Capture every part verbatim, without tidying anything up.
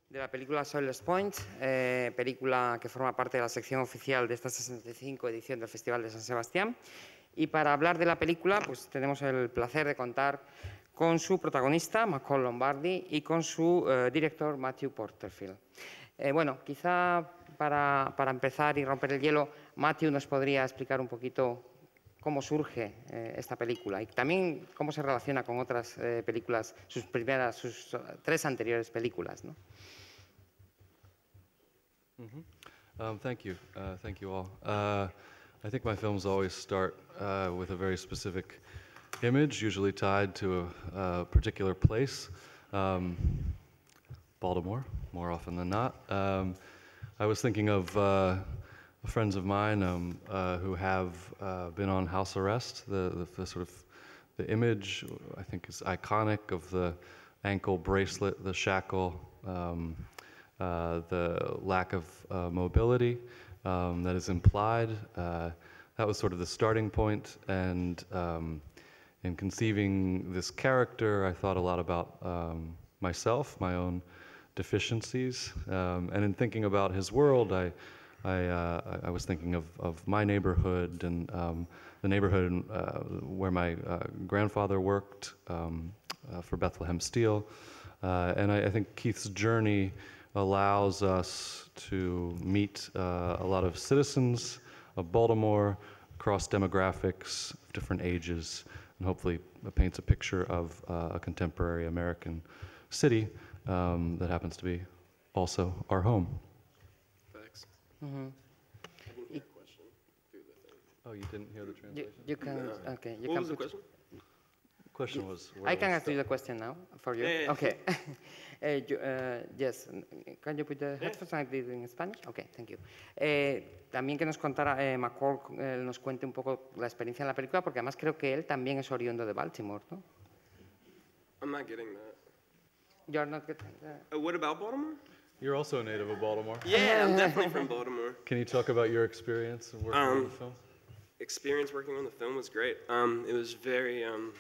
de la película Soilless Point, eh, película que forma parte de la sección oficial de esta sesenta y cinco edición del Festival de San Sebastián. Y para hablar de la película, pues tenemos el placer de contar con su protagonista, Macaulay Lombardi, y con su eh, director, Matthew Porterfield. Eh, bueno, quizá para, para empezar y romper el hielo, Matthew nos podría explicar un poquito cómo surge eh, esta película y también cómo se relaciona con otras eh, películas, sus primeras, sus uh, tres anteriores películas, ¿no? Mm-hmm. um, thank you. Uh, thank you all. Uh, I think my films always start uh, with a very specific image, usually tied to a, a particular place. Um, Baltimore, more often than not. Um, I was thinking of uh, friends of mine um, uh, who have uh, been on house arrest. The, the, the sort of the image, I think, is iconic of the ankle bracelet, the shackle, um, uh, the lack of uh, mobility um, that is implied. Uh, that was sort of the starting point, and um, in conceiving this character, I thought a lot about um, myself, my own deficiencies, um, and in thinking about his world, I, I, uh, I was thinking of, of my neighborhood and um, the neighborhood uh, where my uh, grandfather worked um, uh, for Bethlehem Steel, uh, and I, I think Keith's journey allows us to meet uh, a lot of citizens of Baltimore across demographics, of different ages, and hopefully paints a picture of uh, a contemporary American city um, that happens to be also our home. Thanks. Mm-hmm. I didn't hear a question through the thing. Oh, you didn't hear the translation? You, you can, No. okay. You What can was the put, question? The question was... I can ask you the question now for you. Yeah, yeah, yeah. Okay. uh, you, uh, yes. Can you put the headphones? I did in Spanish. Okay, thank you. Eh, también que nos contara, eh, McCall eh, nos cuente un poco la experiencia en la película, porque además creo que él también es oriundo de Baltimore, ¿no? I'm not getting that. You're not getting that. Uh, what about Baltimore? You're also a native of Baltimore. Yeah, I'm definitely from Baltimore. Can you talk about your experience of working Um, on the film? Experience working on the film was great. Um, it was very, um,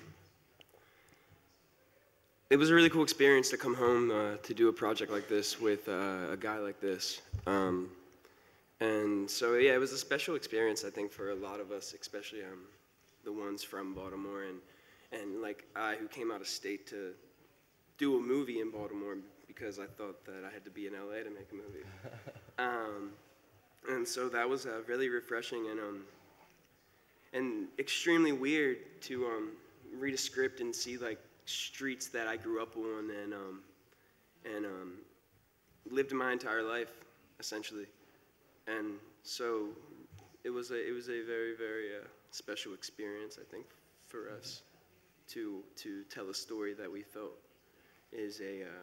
it was a really cool experience to come home uh, to do a project like this with uh, a guy like this. Um, and so, yeah, it was a special experience, I think, for a lot of us, especially um, the ones from Baltimore and, and like I, who came out of state to do a movie in Baltimore because I thought that I had to be in L A to make a movie. um, and so that was uh, really refreshing and um, and extremely weird to um, read a script and see like streets that I grew up on and um, and um, lived my entire life essentially. And so it was a it was a very very uh, special experience, I think, for us to to tell a story that we felt is a uh,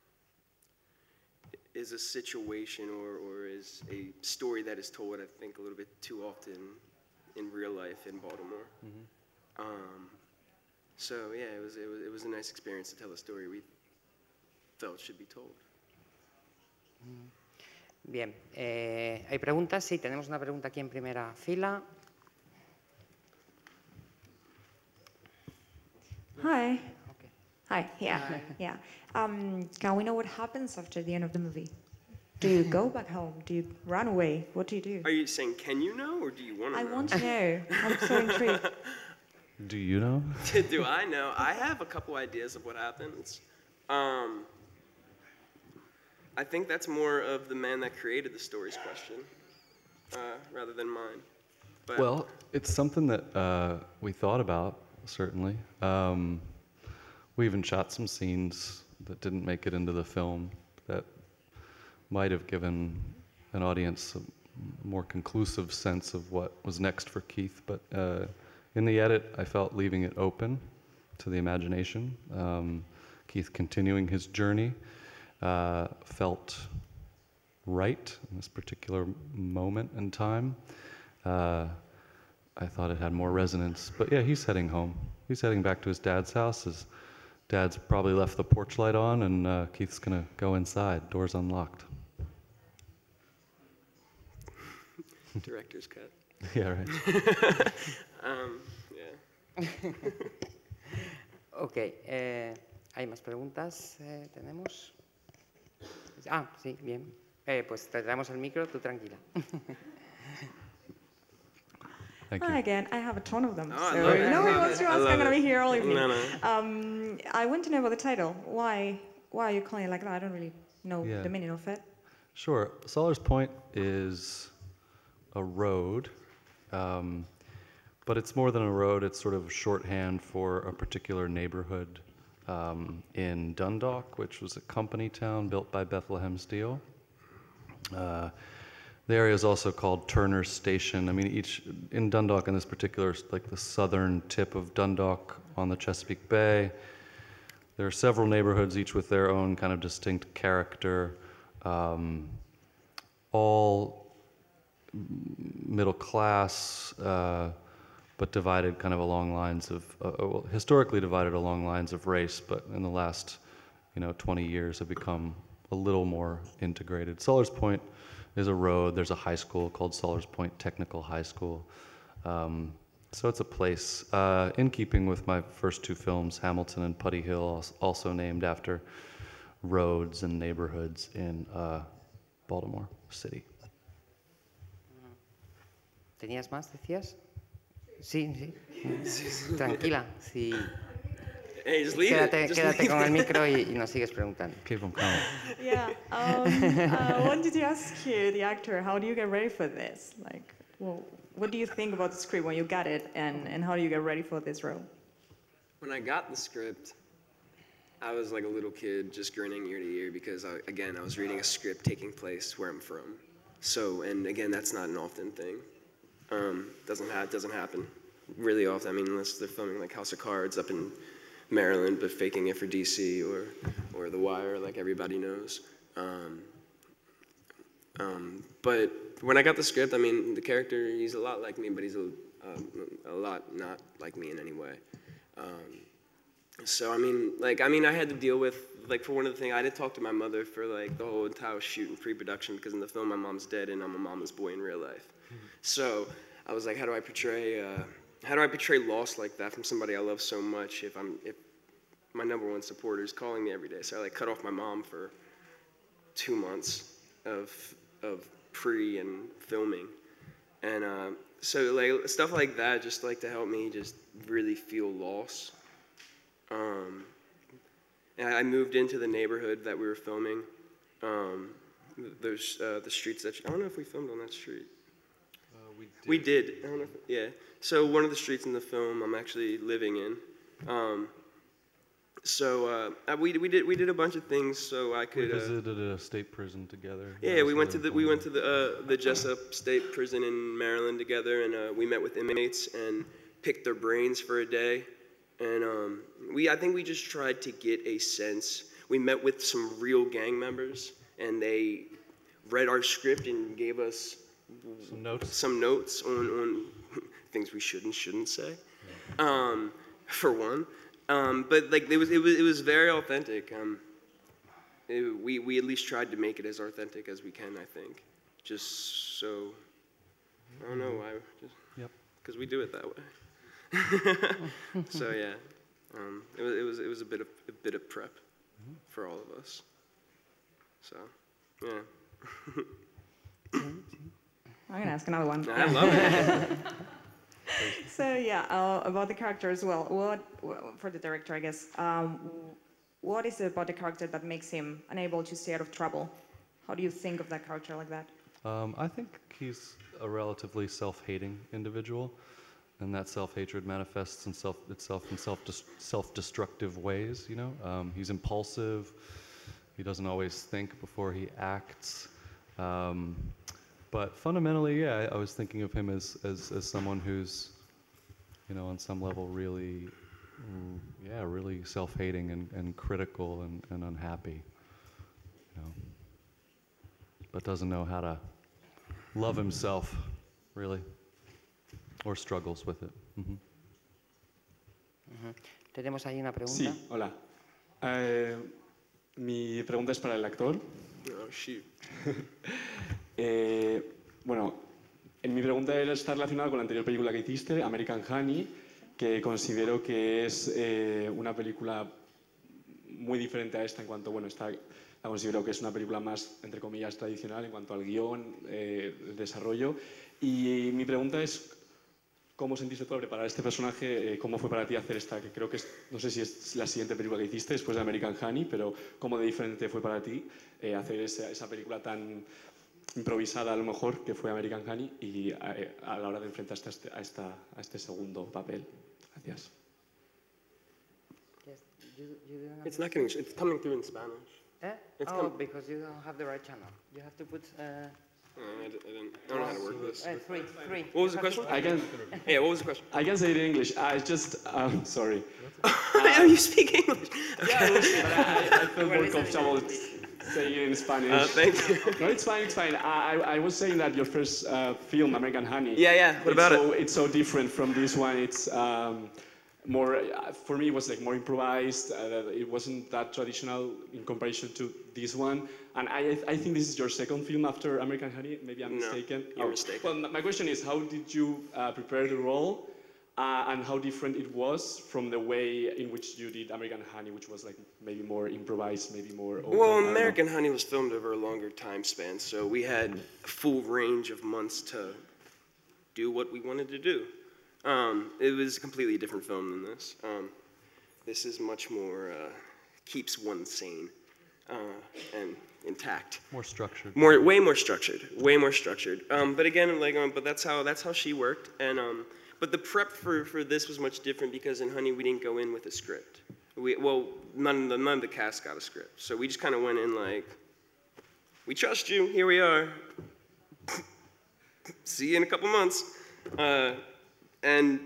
is a situation or, or is a story that is told, I think, a little bit too often in real life in Baltimore. Mm-hmm. um, so yeah, it was, it was it was a nice experience to tell a story we felt should be told. Bien, eh, ¿hay preguntas? Sí, tenemos una pregunta aquí en primera fila. Hi. Okay. Hi, yeah, yeah. Um, can we know what happens after the end of the movie? Do you go back home? Do you run away? What do you do? Are you saying, can you know, or do you want to I know? want to know. I'm so intrigued. Do you know? Do I know? I have a couple ideas of what happens. Um, I think that's more of the man that created the story's question, uh, rather than mine. But Well, it's something that uh, we thought about, certainly. Um, we even shot some scenes that didn't make it into the film that might have given an audience a more conclusive sense of what was next for Keith. But uh, in the edit, I felt leaving it open to the imagination. Um, Keith continuing his journey uh, felt right in this particular moment in time. Uh, I thought it had more resonance. But yeah, he's heading home. He's heading back to his dad's house. His dad's probably left the porch light on, and uh, Keith's gonna go inside, doors unlocked. director's cut. Yeah, right. Um, yeah. Ok, eh, ¿hay más preguntas? Eh, ¿Tenemos? Ah, sí, bien. Eh, pues te traemos el micro, tú tranquila. Thank you. Hi again. I have a ton of them. Oh, I so love it. nobody I love wants to it. I ask. love I'm gonna it. be here all evening. No, no. Um, I want to know about the title. Why? Why are you calling it like that? I don't really know Yeah. the meaning of it. Sure. Solars Point is a road, um, but it's more than a road. It's sort of shorthand for a particular neighborhood um, in Dundalk, which was a company town built by Bethlehem Steel. Uh, the area is also called Turner Station. I mean, each in Dundalk, in this particular, like the southern tip of Dundalk on the Chesapeake Bay, there are several neighborhoods, each with their own kind of distinct character, um, all middle class, uh, but divided kind of along lines of, uh, well, historically divided along lines of race, but in the last, you know, twenty years have become a little more integrated. Solars Point is a road. There's a high school called Solars Point Technical High School. Um, so it's a place uh, in keeping with my first two films, Hamilton and Putty Hill, also named after roads and neighborhoods in uh, Baltimore City. ¿Tenías más, decías? Sí, sí. Tranquila, sí. Hey, just leave Quédate, it. Just quédate leave con el it. micro y, y nos sigues preguntando. Keep them coming. Yeah. Um, I wanted to ask you, the actor, how do you get ready for this? Like, well, what do you think about the script when you got it, and, and how do you get ready for this role? When I got the script, I was like a little kid just grinning ear to ear because, I, again, I was reading a script taking place where I'm from. So, and again, that's not an often thing. Um, doesn't ha- doesn't happen really often. I mean, unless they're filming like House of Cards up in Maryland, but faking it for D C or or The Wire, like everybody knows. Um, um, but when I got the script, I mean, the character, he's a lot like me, but he's a, um, a lot not like me in any way. Um, so, I mean, like, I mean, I had to deal with, like, for one of the things, I didn't talk to my mother for, like, the whole entire shoot and pre-production because in the film, my mom's dead and I'm a mama's boy in real life. Mm-hmm. So I was like, how do I portray, uh, how do I portray loss like that from somebody I love so much if I'm, if my number one supporter is calling me every day? So I, like, cut off my mom for two months of, of pre and filming. And uh, so, like, stuff like that, just, like, to help me just really feel loss. Um, and I moved into the neighborhood that we were filming. Um, there's uh, the streets that, I don't know if we filmed on that street. Uh, we did. We did, I don't know if, yeah. So one of the streets in the film I'm actually living in. Um, so uh, we, we, did, we did a bunch of things so I could... We Uh, visited a state prison together. yeah, we went to the we went to the uh, the Jessup State Prison in Maryland together, and uh, we met with inmates and picked their brains for a day. And um, we, I think we just tried to get a sense. We met with some real gang members, and they read our script and gave us Some notes. some notes on, on things we should and shouldn't say, um, for one. Um, but like it was, it was, it was very authentic. Um, it, we we at least tried to make it as authentic as we can. I think, just so I don't know why, just Yep. because we do it that way. So yeah, um, it was it was it was a bit of a bit of prep for all of us. So yeah. I'm gonna ask another one. I love it. So yeah, uh, about the character as well. What, well, for the director, I guess. Um, what is it about the character that makes him unable to stay out of trouble? How do you think of that character like that? Um, I think he's a relatively self-hating individual, and that self-hatred manifests in self, itself in self self-destructive ways. You know, um, he's impulsive. He doesn't always think before he acts. Um, but fundamentally, yeah, I, I was thinking of him as, as as someone who's, you know, on some level really, mm, yeah, really self-hating and, and critical and, and unhappy. You know, but doesn't know how to love himself, really. Or struggles with it. Mm-hmm. Uh-huh. Tenemos ahí una pregunta. Sí, hola. Eh, mi pregunta es para el actor. Oh, shoot. eh, bueno, en mi pregunta está relacionada con la anterior película que hiciste, American Honey, que considero que es eh, una película muy diferente a esta en cuanto, bueno, esta la considero que es una película más, entre comillas, tradicional en cuanto al guión, eh, el desarrollo. Y mi pregunta es, ¿cómo sentiste tú al preparar este personaje? Eh, ¿Cómo fue para ti hacer esta, que creo que es, no sé si es la siguiente película que hiciste después de American Honey, pero ¿cómo de diferente fue para ti eh, hacer esa, esa película tan improvisada a lo mejor que fue American Honey y a, a la hora de enfrentarte a este, a, esta, a este segundo papel? Gracias. Yes, you, you didn't It's not getting, it's coming through in Spanish. Eh? It's Oh, com- because you don't have the right channel. You have to put uh, Oh, I, d- I didn't, I don't know how to work this. uh, three, three. What was You the have to- question? I can, Yeah, what was the question? I can say it in English. I just, um, sorry. Oh, you speak English? Yeah, but I, I feel more comfortable saying it in Spanish. Uh, thank you. No, it's fine, it's fine. I, I I was saying that your first uh, film, American Honey. Yeah, yeah, what it's about so, it? It's so different from this one. It's um, more, uh, for me, it was like more improvised. Uh, it wasn't that traditional in comparison to this one. And I, I think this is your second film after American Honey. Maybe I'm No, mistaken. you're mistaken. Well, my question is, how did you uh, prepare the role? Uh, and how different it was from the way in which you did American Honey, which was like maybe more improvised, maybe more open. I Well, don't know. American Honey was filmed over a longer time span, so we had a full range of months to do what we wanted to do. Um, it was a completely different film than this. Um, this is much more, uh, keeps one sane uh, and intact. More structured. More, way more structured, way more structured. Um, but again, like, um, but that's how that's how she worked. And um, but the prep for, for this was much different because in Honey we didn't go in with a script. We well, none of the none of the cast got a script, so we just kind of went in like, we trust you. Here we are. See you in a couple months. Uh, and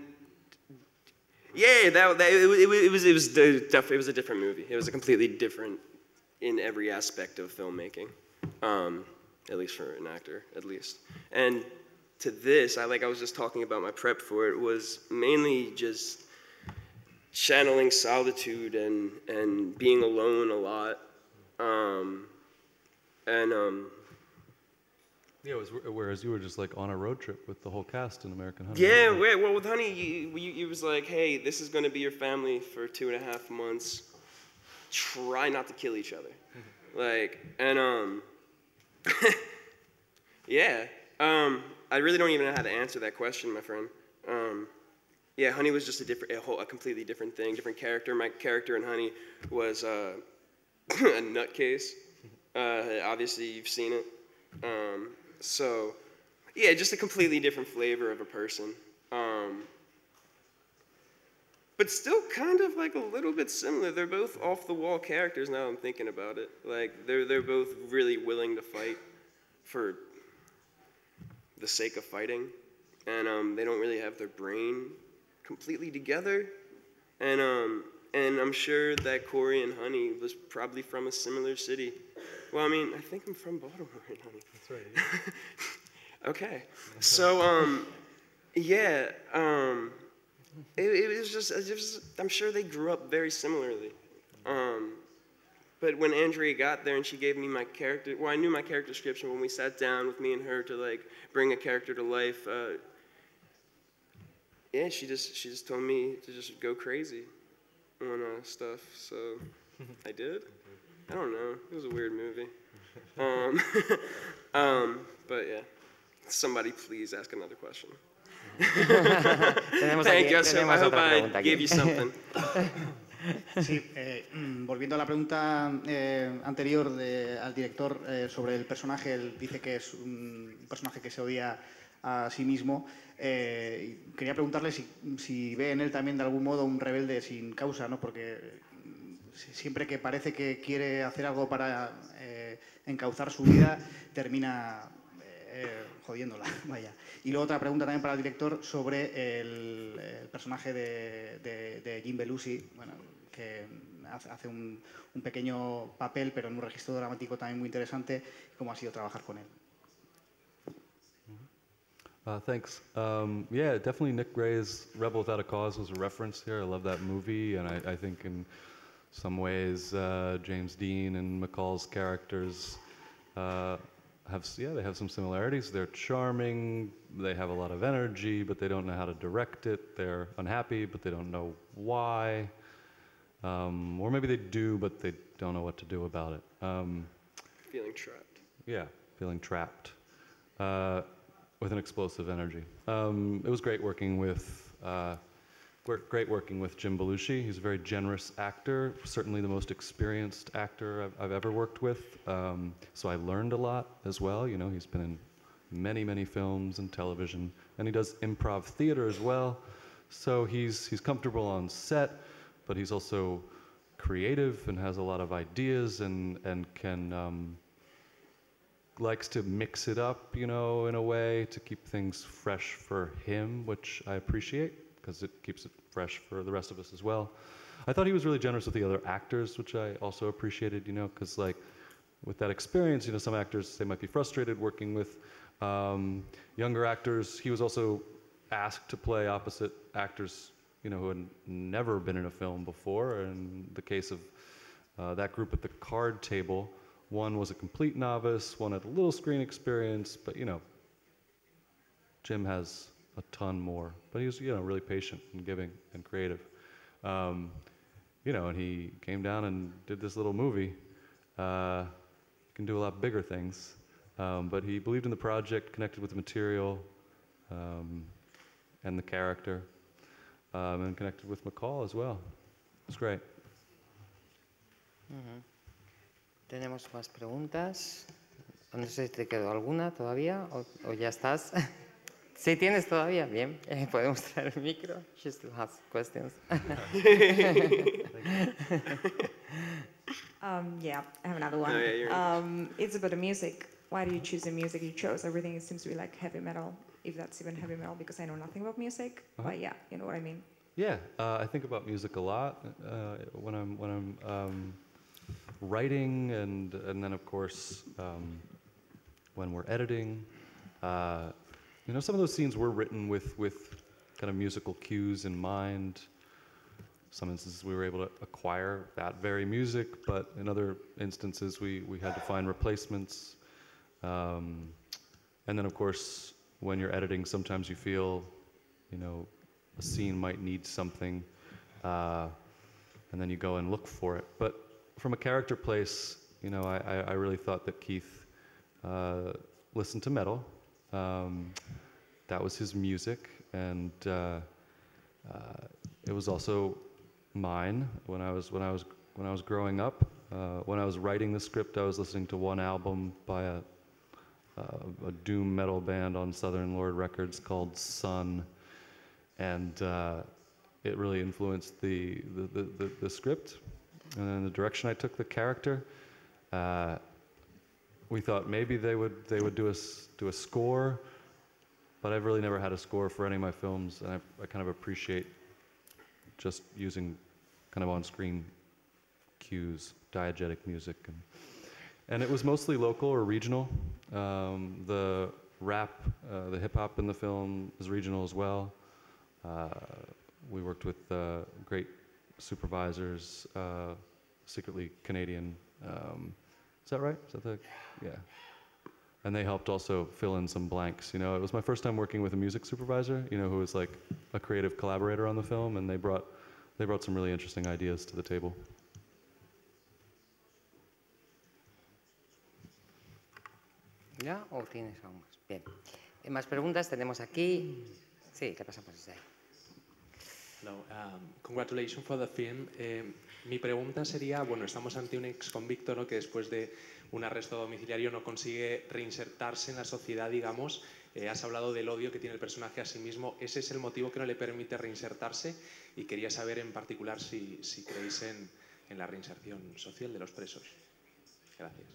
yeah, that, that it, it, it was it was the, it was a different movie. It was a completely different in every aspect of filmmaking, um, at least for an actor, at least. And to this, I like I was just talking about my prep for it, was mainly just channeling solitude and, and being alone a lot. Um, and um, Yeah, it was, whereas you were just like on a road trip with the whole cast in American Honey. yeah, wait, well with Honey, you, you, it was like, hey, this is gonna be your family for two and a half months. Try not to kill each other. Like, and um, yeah, um, I really don't even know how to answer that question, my friend. Um, yeah, Honey was just a different, a whole, a completely different thing, different character. My character in Honey was uh, a nutcase. Uh, obviously, you've seen it. Um, so, yeah, just a completely different flavor of a person. Um, but still kind of like a little bit similar. They're both off-the-wall characters now I'm thinking about it. Like, they're, they're both really willing to fight for the sake of fighting. And um, they don't really have their brain completely together. And, um, and I'm sure that Corey and Honey was probably from a similar city. Well, I mean, I think I'm from Baltimore, Honey. That's right. Yeah. Okay. So, um, yeah, um, it, it was just, it was, I'm sure they grew up very similarly. Um, but when Andrea got there and she gave me my character, well, I knew my character description when we sat down with me and her to like bring a character to life. Uh, yeah, she just, she just told me to just go crazy on uh, stuff. So I did. I don't know. It was a weird movie. Um, um, but yeah. Somebody please ask another question. Tenemos Thank aquí- you. So I tenemos hope otra I pregunta aquí. gave you something. Sí, eh, volviendo a la pregunta eh, anterior de- al director eh, sobre el personaje, él dice que es un personaje que se odia a sí mismo. Eh, y quería preguntarle si, si ve en él también de algún modo un rebelde sin causa, ¿no? Porque siempre que parece que quiere hacer algo para eh, encauzar su vida, termina eh, jodiéndola, vaya. Y luego otra pregunta también para el director sobre el, el personaje de, de, de Jim Belushi, bueno, que hace, hace un, un pequeño papel, pero en un registro dramático también muy interesante. ¿Cómo ha sido trabajar con él? Uh, thanks. Um, yeah, definitely Nick Gray's Rebel Without a Cause was a reference here. I love that movie, and I, I think in some ways uh, James Dean and McCall's characters uh, have, yeah, they have some similarities. They're charming, they have a lot of energy, but they don't know how to direct it. They're unhappy, but they don't know why. Um, or maybe they do, but they don't know what to do about it. Um, Feeling trapped. yeah, feeling trapped uh, with an explosive energy. Um, it was great working with uh, wor- great working with Jim Belushi. He's a very generous actor, certainly the most experienced actor I've, I've ever worked with. Um, so I learned a lot as well. You know, he's been in many, many films and television, and he does improv theater as well. So he's he's comfortable on set, but he's also creative and has a lot of ideas and and can um, likes to mix it up, you know, in a way to keep things fresh for him, which I appreciate because it keeps it fresh for the rest of us as well. I thought he was really generous with the other actors, which I also appreciated, you know, because like with that experience, you know, some actors, they might be frustrated working with um, younger actors. He was also asked to play opposite actors, you know, who had never been in a film before. In the case of uh, that group at the card table, one was a complete novice, one had a little screen experience, but you know, Jim has a ton more. But he was, you know, really patient and giving and creative. Um, you know, and he came down and did this little movie. Uh, can do a lot bigger things, um, but he believed in the project, connected with the material um, and the character, um, and connected with McCall as well. It's great. Uh-huh. Tenemos más preguntas. No sé si te quedó alguna todavía o, o ya estás. Sí, tienes todavía. Bien, eh, podemos traer el micro. She still has questions. Um, yeah, I have another one. Oh, yeah, you're um, it's about the music. Why do you choose the music you chose? Everything seems to be like heavy metal, if that's even heavy metal, because I know nothing about music. Uh-huh. But yeah, you know what I mean. Yeah, uh, I think about music a lot uh, when I'm when I'm um, writing, and and then of course um, when we're editing. Uh, you know, some of those scenes were written with with kind of musical cues in mind. Some instances we were able to acquire that very music, but in other instances we, we had to find replacements. Um, and then of course, when you're editing, sometimes you feel, you know, a scene might need something, uh, and then you go and look for it. But from a character place, you know, I, I, I really thought that Keith uh, listened to metal. Um, that was his music, and uh, uh, it was also mine when I was when I was when I was growing up. Uh, when I was writing the script, I was listening to one album by a, uh, a doom metal band on Southern Lord Records called Sun, and uh, it really influenced the the, the the the script and then the direction I took the character. Uh, we thought maybe they would they would do a do a score, but I've really never had a score for any of my films, and I, I kind of appreciate just using kind of on-screen cues, diegetic music. And, and it was mostly local or regional. Um, the rap, uh, the hip-hop in the film is regional as well. Uh, we worked with uh, great supervisors, uh, secretly Canadian. Um, is that right? Is that the, yeah. And they helped also fill in some blanks. You know, it was my first time working with a music supervisor, you know, who was like a creative collaborator on the film, and they brought they brought some really interesting ideas to the table. ¿Ya? ¿O tienes aún más? Bien. Eh, Más preguntas tenemos aquí. Sí, le pasamos desde ahí. Hello, um, congratulations for the film. Eh, mi pregunta sería, bueno, estamos ante un ex convicto, ¿no?, que después de un arresto domiciliario no consigue reinsertarse en la sociedad, digamos. Eh, has hablado del odio que tiene el personaje a sí mismo. ¿Ese es el motivo que no le permite reinsertarse? Y quería saber en particular si, si creéis en, en la reinserción social de los presos. Gracias.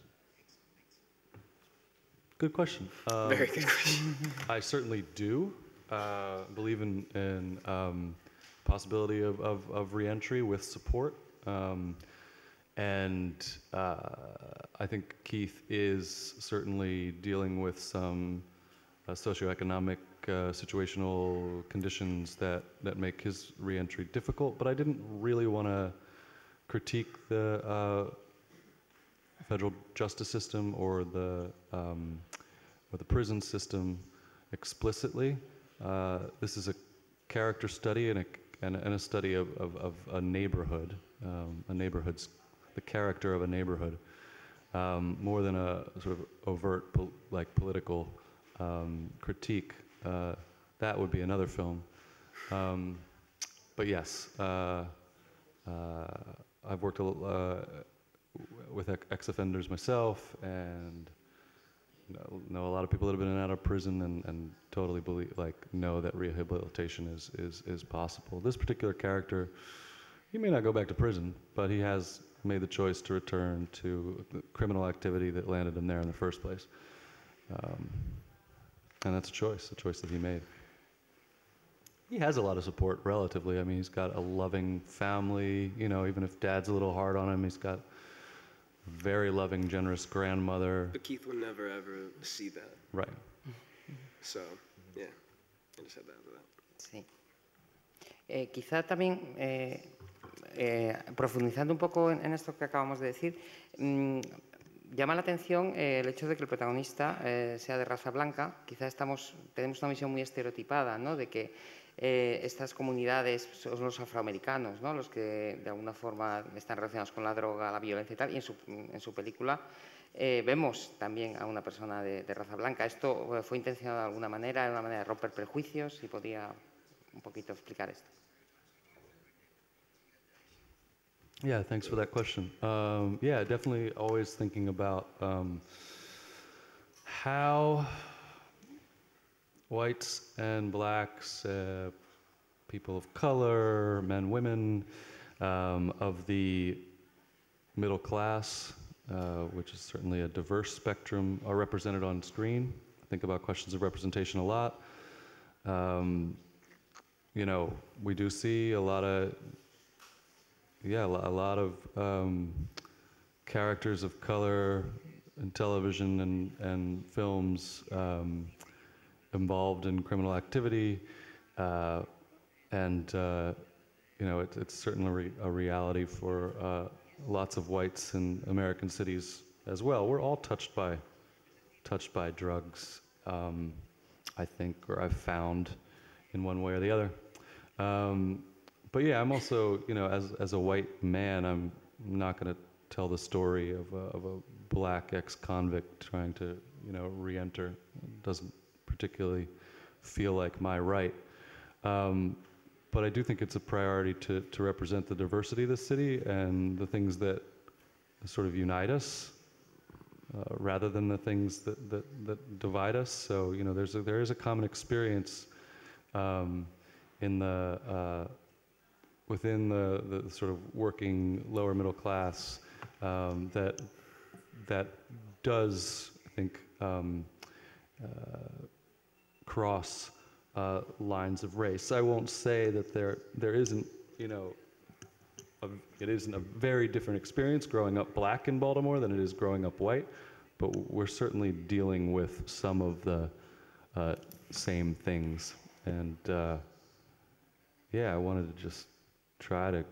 Good question. Um, Very good question. I certainly do uh, believe in, in um, possibility of, of, of re-entry with support. Um, and uh, I think Keith is certainly dealing with some uh, socioeconomic uh, situational conditions that, that make his re-entry difficult, but I didn't really want to critique the uh, federal justice system or the um, or the prison system explicitly. Uh, this is a character study, and it, and, and a study of, of, of a neighborhood, um, a neighborhood's, the character of a neighborhood, um, more than a sort of overt pol like political um, critique. Uh, that would be another film. Um, but yes, uh, uh, I've worked a, uh, with ex-offenders myself, and know, know a lot of people that have been in and out of prison, and, and totally believe, like, know that rehabilitation is, is, is possible. This particular character, he may not go back to prison, but he has made the choice to return to the criminal activity that landed him there in the first place. Um, and that's a choice, a choice that he made. He has a lot of support, relatively. I mean, he's got a loving family, you know, even if dad's a little hard on him, he's got a very loving, generous grandmother. But Keith will never, ever see that. Right. So, yeah, I just had that for that. Sí. Eh, quizá también, eh, eh, profundizando un poco en, en esto que acabamos de decir, mmm, llama la atención eh, el hecho de que el protagonista eh, sea de raza blanca. Quizá estamos, tenemos una visión muy estereotipada, ¿no?, de que eh, estas comunidades son los afroamericanos, ¿no?, los que de alguna forma están relacionados con la droga, la violencia y tal, y en su, en su película eh, vemos también a una persona de, de raza blanca. ¿Esto fue intencionado de alguna manera, de una manera de romper prejuicios? Si podía un poquito explicar esto. Yeah, thanks for that question. Um, yeah, definitely always thinking about um, how whites and blacks, uh, people of color, men, women, um, of the middle class, uh, which is certainly a diverse spectrum, are represented on screen. I think about questions of representation a lot. Um, you know, we do see a lot of Yeah, a lot of um, characters of color in television and, and films um, involved in criminal activity, uh, and uh, you know, it, it's certainly a reality for uh, lots of whites in American cities as well. We're all touched by touched by drugs, um, I think, or I've found in one way or the other. Um, But yeah, I'm also, you know, as as a white man, I'm not going to tell the story of a, of a black ex-convict trying to, you know, re-enter. It doesn't particularly feel like my right. Um, but I do think it's a priority to, to represent the diversity of the city and the things that sort of unite us, uh, rather than the things that, that, that divide us. So, you know, there's a, there is a common experience um, in the uh, within the, the sort of working lower middle class um, that that does, I think, um, uh, cross uh, lines of race. I won't say that there there isn't, you know, a, it isn't a very different experience growing up black in Baltimore than it is growing up white, but we're certainly dealing with some of the uh, same things. And uh, yeah, I wanted to just try to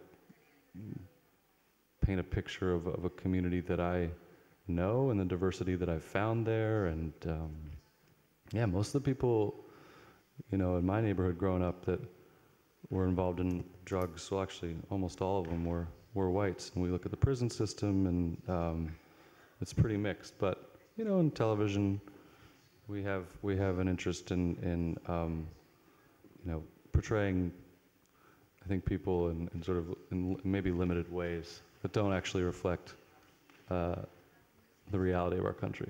paint a picture of, of a community that I know and the diversity that I've found there. And um, yeah, most of the people, you know, in my neighborhood growing up that were involved in drugs, well, actually almost all of them were, were whites. And we look at the prison system, and um, it's pretty mixed. But, you know, in television, we have, we have an interest in, in um, you know, portraying, I think, people in, in sort of in maybe limited ways that don't actually reflect uh, the reality of our country.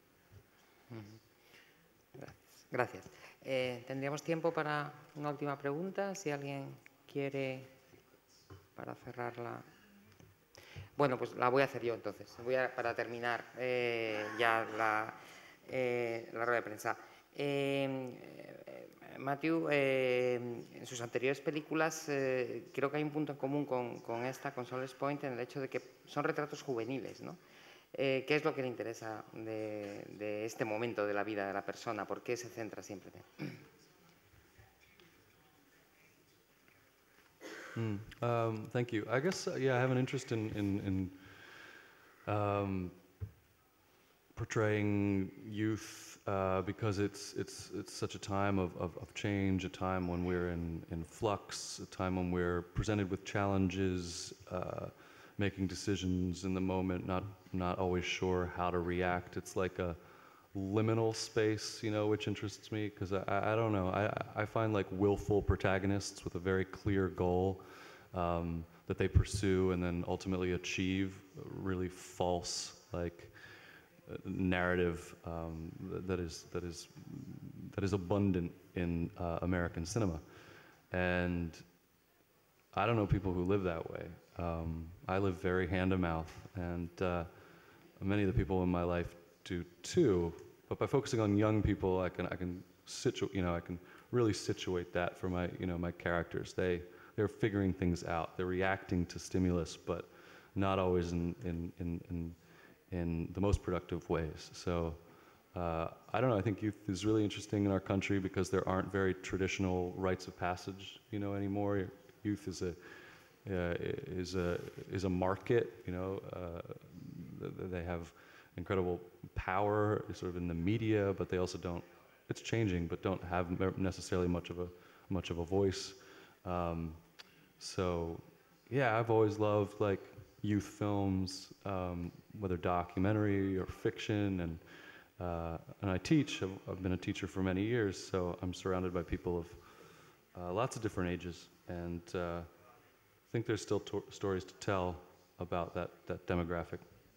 Gracias. Eh, Tendríamos tiempo para una última pregunta, si alguien quiere, para cerrarla. Bueno, pues la voy a hacer yo entonces. Voy a, para terminar eh, ya la, eh, la rueda de prensa. Eh, Matthew, eh, en sus anteriores películas eh, creo que hay un punto en común con, con esta, con Sollers Point, en el hecho de que son retratos juveniles, ¿no? Eh, ¿Qué es lo que le interesa de, de este momento de la vida de la persona? ¿Por qué se centra siempre en él? Mm, um, thank you. I guess, uh, yeah, I have an interest in, in, in um, portraying youth uh, because it's it's it's such a time of, of, of change, a time when we're in, in flux, a time when we're presented with challenges, uh, making decisions in the moment, not not always sure how to react. It's like a liminal space, you know, which interests me because I, I I don't know. I I find like willful protagonists with a very clear goal um, that they pursue and then ultimately achieve really false like. narrative um, that is that is that is abundant in uh, American cinema, and I don't know people who live that way. Um, I live very hand to mouth, and uh, many of the people in my life do too. But by focusing on young people, I can I can situ you know I can really situate that for my you know my characters. They they're figuring things out. They're reacting to stimulus, but not always in in in, in in the most productive ways. So uh, I don't know, I think youth is really interesting in our country because there aren't very traditional rites of passage, you know, anymore. Youth is a uh, is a is a market, you know. Uh, they have incredible power, sort of in the media, but they also don't. It's changing, but don't have necessarily much of a much of a voice. Um, so yeah, I've always loved like youth films, um, whether documentary or fiction, and uh, and I teach. I've, I've been a teacher for many years, so I'm surrounded by people of uh, lots of different ages, and uh, I think there's still to stories to tell about that that demographic.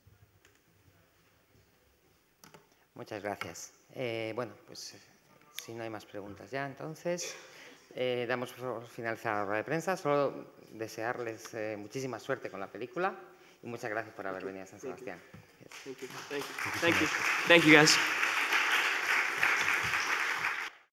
Muchas gracias. Eh, bueno, pues si no hay más preguntas ya, entonces eh, damos por finalizada la rueda de prensa. Solo desearles eh, muchísima suerte con la película y muchas gracias por haber venido a San Sebastián. Thank you. Thank you. Thank you. Thank you, guys.